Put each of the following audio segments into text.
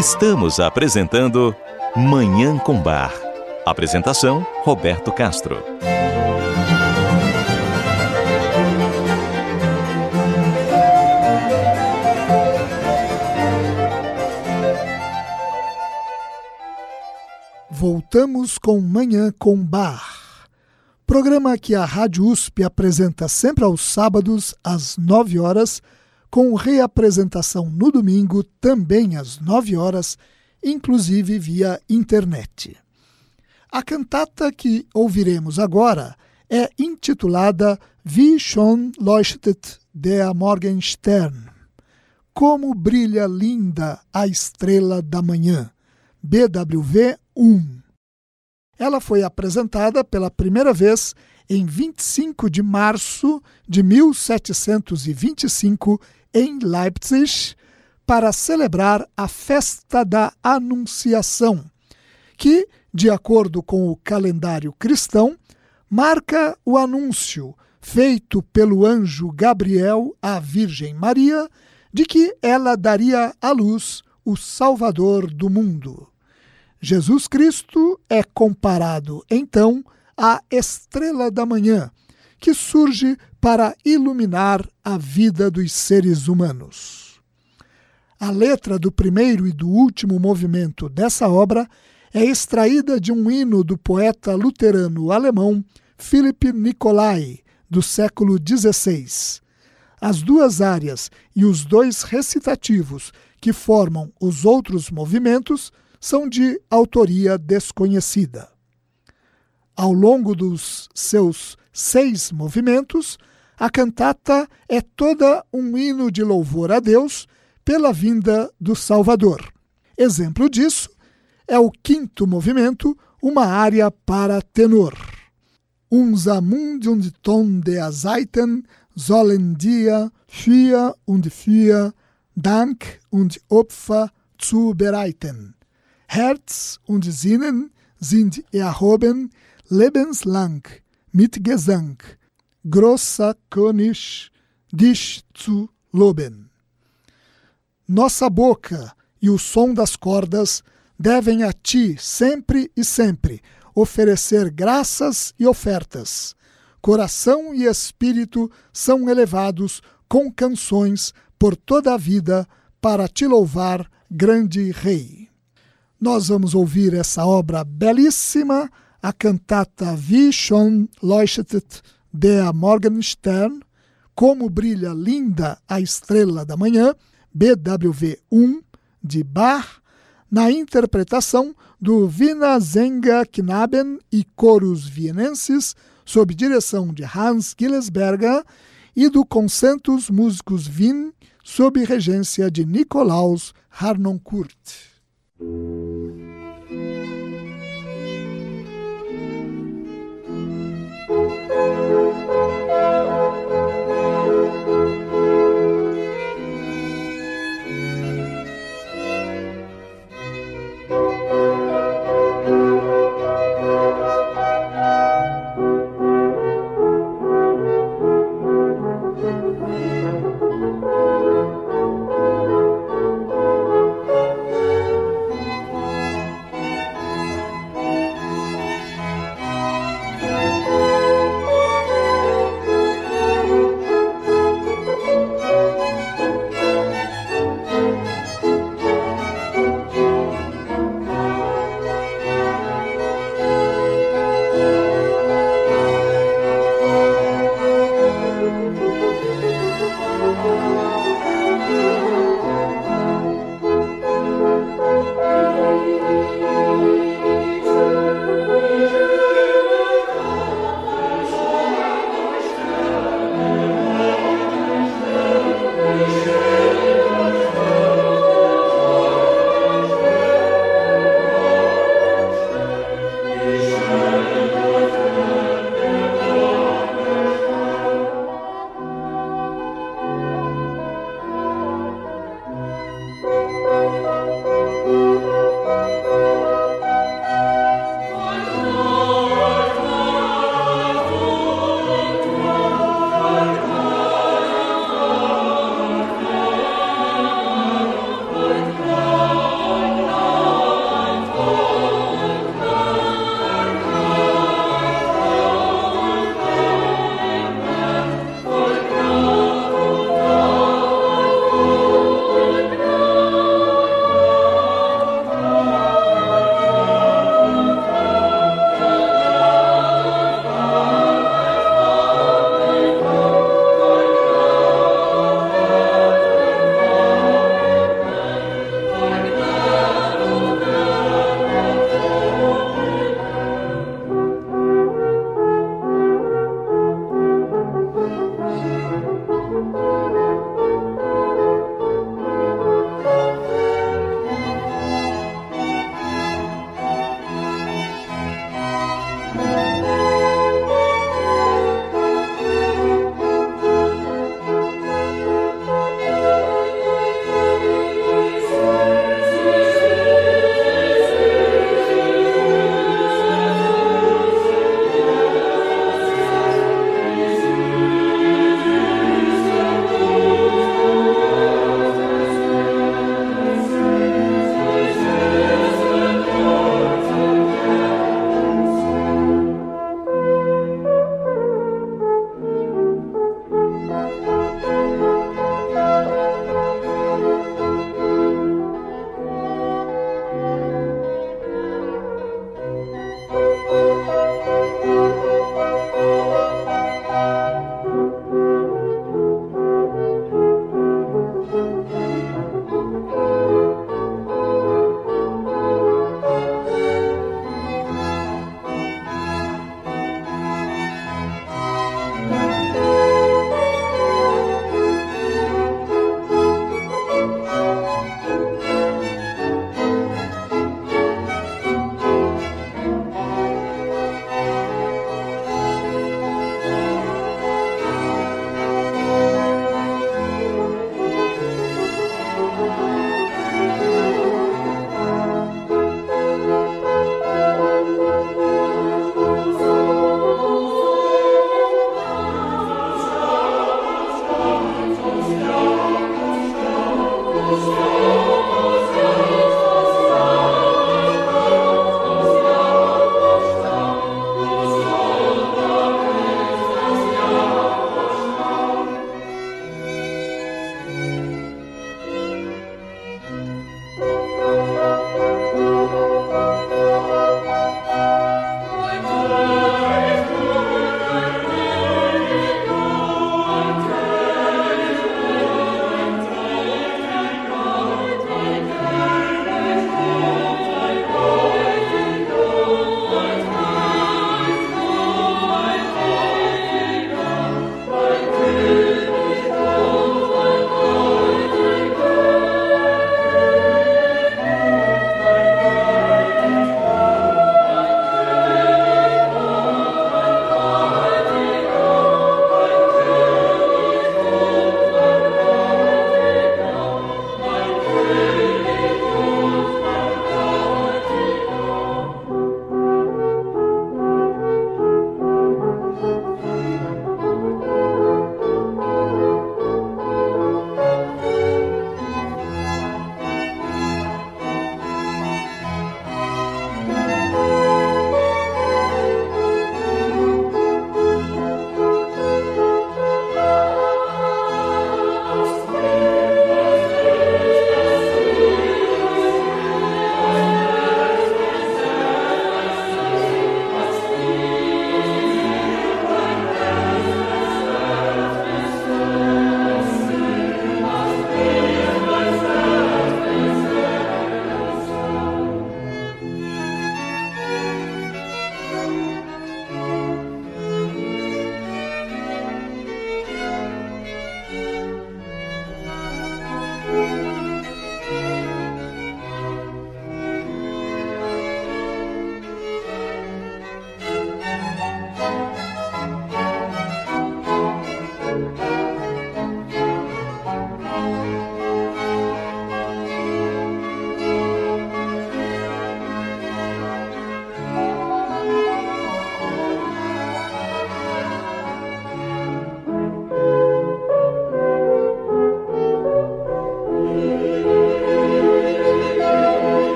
Estamos apresentando Manhã com Bar. Apresentação, Roberto Castro. Voltamos com Manhã com Bar, programa que a Rádio USP apresenta sempre aos sábados às 9 horas, com reapresentação no domingo também às 9 horas, inclusive via internet. A cantata que ouviremos agora é intitulada Wie schon leuchtet der Morgenstern, Como brilha linda a estrela da manhã, BWV 1. Ela foi apresentada pela primeira vez em 25 de março de 1725 em Leipzig para celebrar a Festa da Anunciação, que, de acordo com o calendário cristão, marca o anúncio feito pelo anjo Gabriel à Virgem Maria de que ela daria à luz o Salvador do mundo. Jesus Cristo é comparado, então, à estrela da manhã, que surge para iluminar a vida dos seres humanos. A letra do primeiro e do último movimento dessa obra é extraída de um hino do poeta luterano alemão Philipp Nicolai, do século XVI. As duas áreas e os dois recitativos que formam os outros movimentos são de autoria desconhecida. Ao longo dos seus 6 movimentos, a cantata é toda um hino de louvor a Deus pela vinda do Salvador. Exemplo disso é o 5º movimento, uma área para tenor. Unser Mund und Ton der Saiten sollen dir für Dank und Opfer zubereiten. Herz und Sinnen sind erhoben lebenslang mit Gesang, großer König, dich zu loben. Nossa boca e o som das cordas devem a ti, sempre e sempre, oferecer graças e ofertas. Coração e espírito são elevados com canções por toda a vida para te louvar, grande Rei. Nós vamos ouvir essa obra belíssima, a cantata Wie schon leuchtet der Morgenstern, Como brilha linda a estrela da manhã, BWV 1, de Bach, na interpretação do Wiener Sängerknaben e coros vienenses, sob direção de Hans Gillesberger, e do Concentus Musicus Wien, sob regência de Nikolaus Harnoncourt.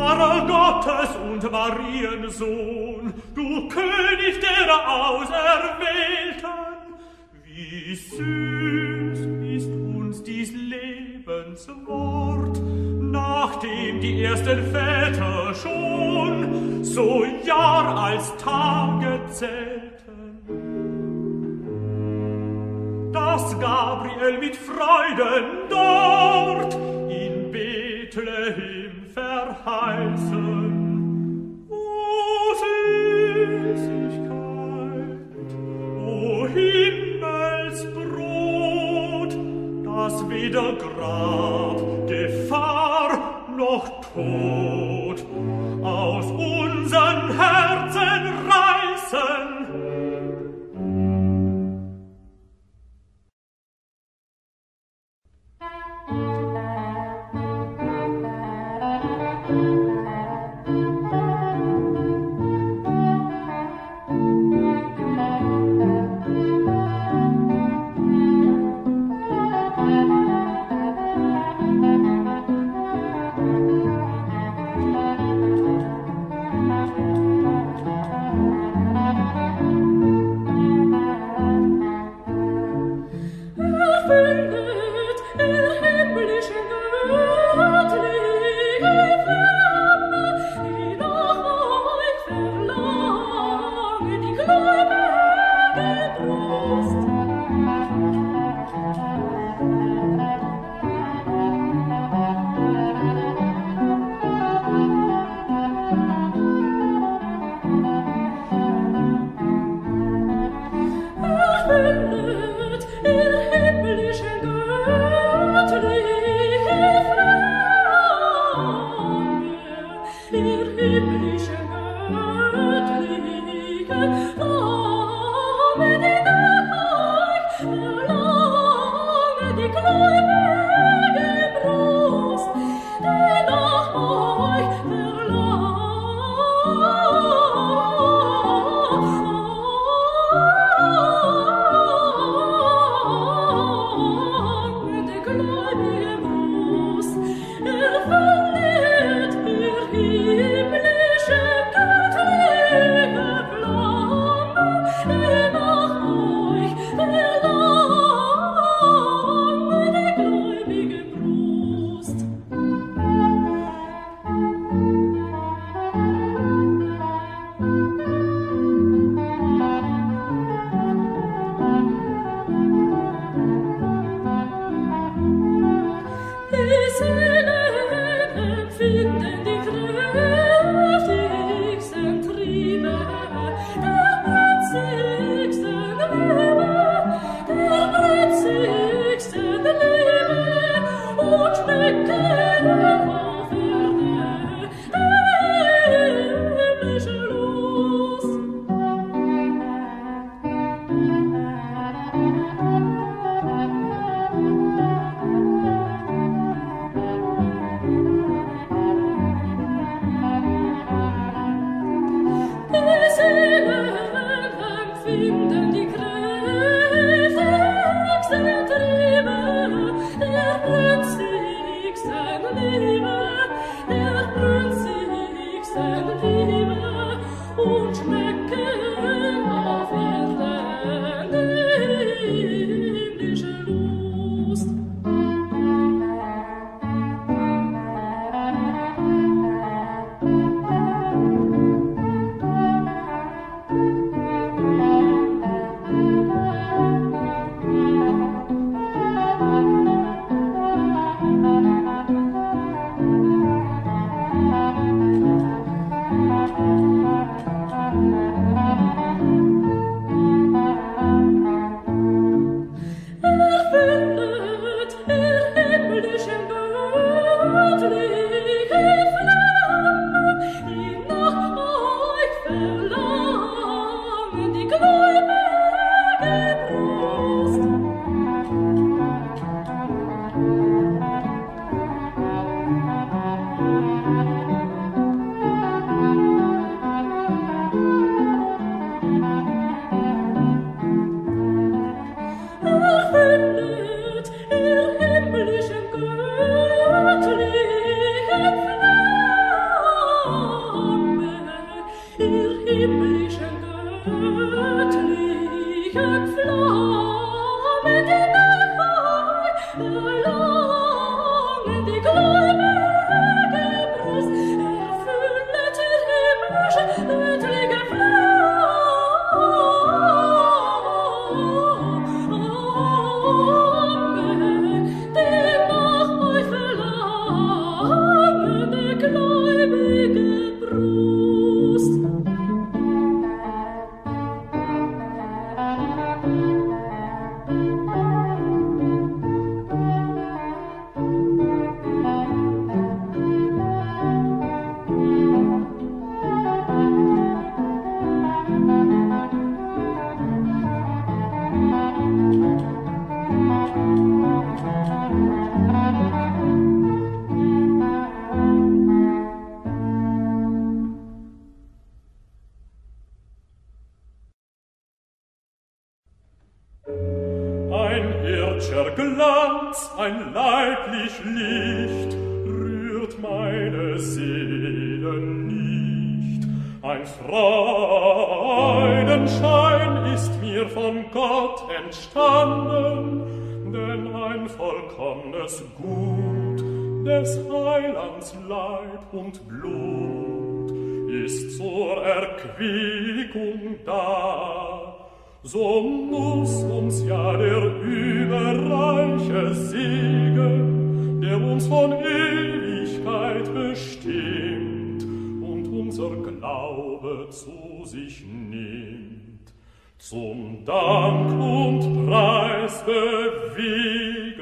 wahrer Gottes und Mariensohn, du König der Auserwählten, wie süß ist uns dies Lebenswort, nachdem die ersten Väter schon so Jahr als Tage zählten. Dass Gabriel mit Freuden dort in Bethlehem verheißen. O Süßigkeit, o Himmelsbrot, das weder Grab, Gefahr noch Tod aus unseren Herzen reißen. Erfindet, himmlischen Göttlich sein leiblich Licht rührt meine Seele nicht. Ein Freudenschein ist mir von Gott entstanden, denn ein vollkommnes Gut des Heilands Leib und Blut ist zur Erquickung da. So muss uns ja der überreiche Segen, der uns von Ewigkeit bestimmt und unser Glaube zu sich nimmt, zum Dank und Preis bewegen.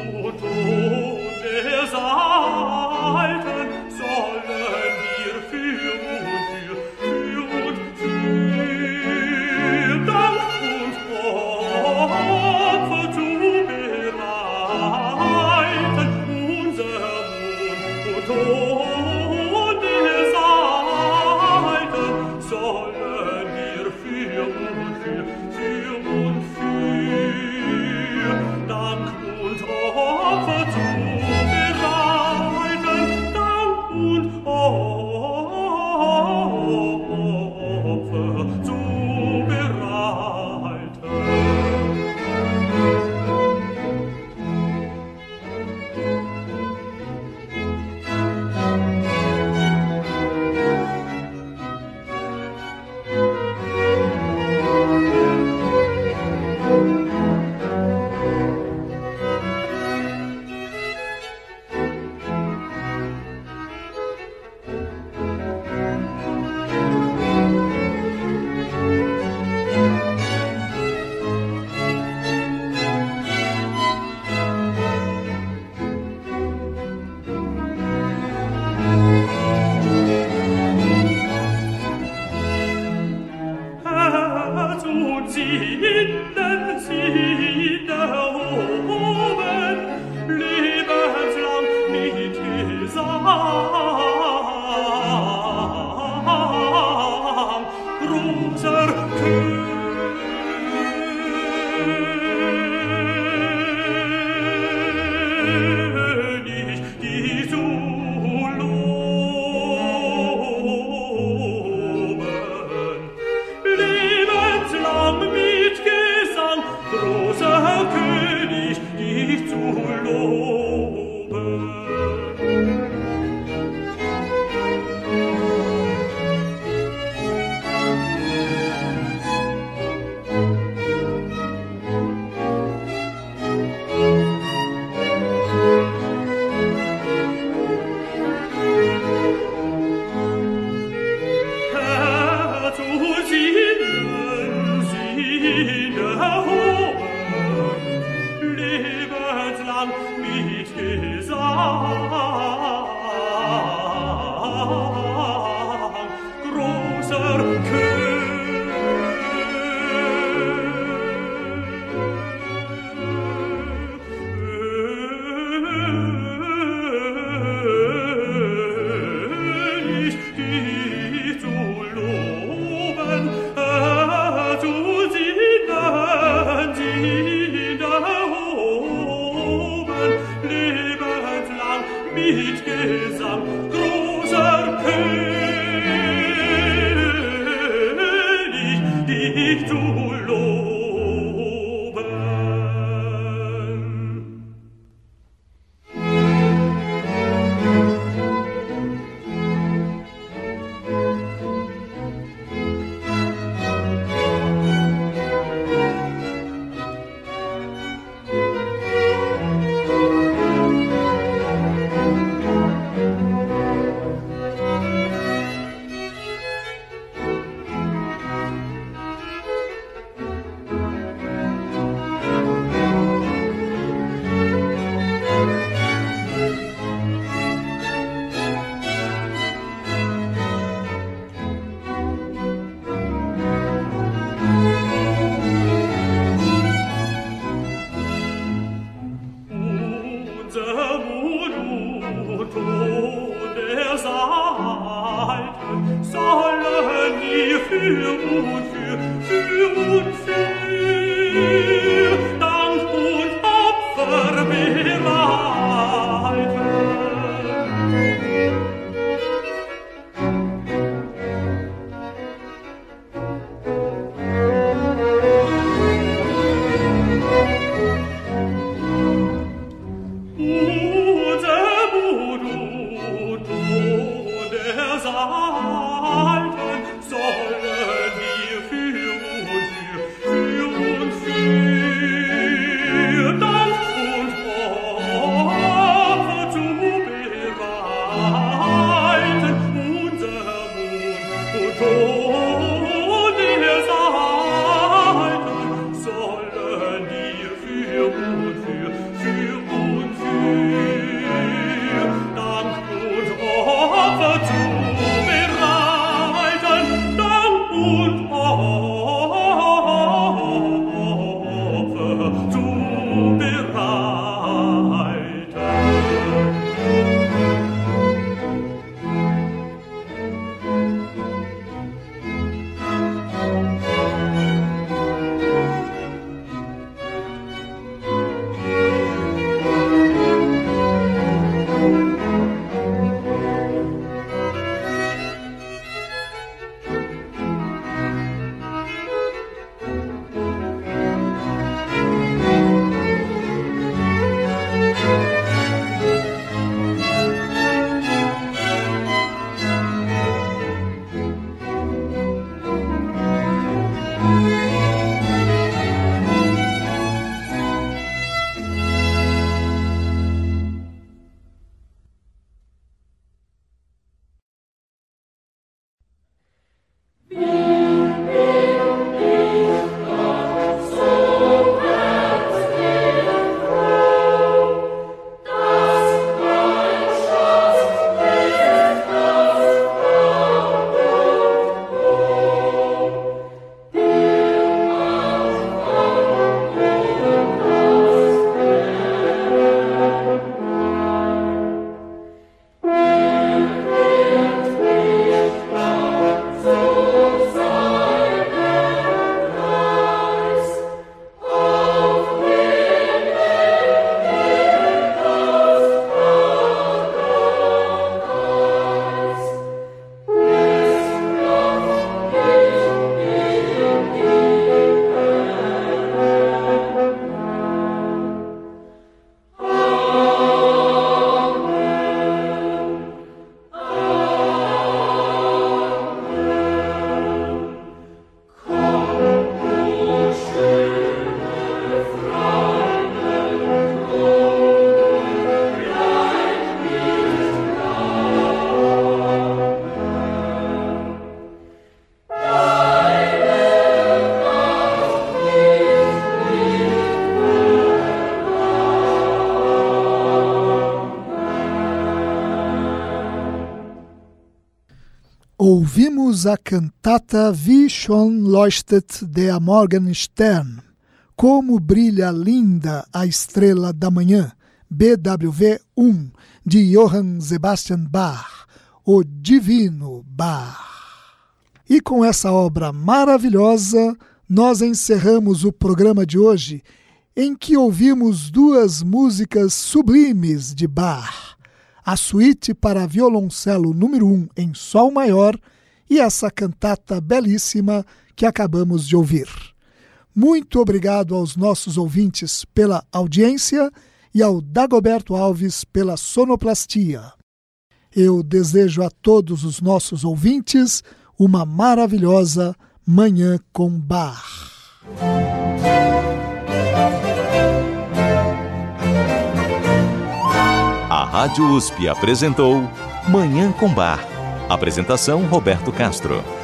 Für Ouvimos a cantata Wie schon leuchtet der Morgenstern, Como Brilha Linda a Estrela da Manhã, BWV 1, de Johann Sebastian Bach, o Divino Bach. E com essa obra maravilhosa, nós encerramos o programa de hoje, em que ouvimos duas músicas sublimes de Bach, a suíte para violoncelo número 1 em sol maior e essa cantata belíssima que acabamos de ouvir. Muito obrigado aos nossos ouvintes pela audiência e ao Dagoberto Alves pela sonoplastia. Eu desejo a todos os nossos ouvintes uma maravilhosa Manhã com Bar. A Rádio USP apresentou Manhã com Bar. Apresentação Roberto Castro.